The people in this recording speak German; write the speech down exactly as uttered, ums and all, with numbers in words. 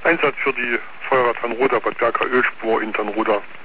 Einsatz für die Feuerwehr Tanroda, Bad Berka Ölspur in Tanroda.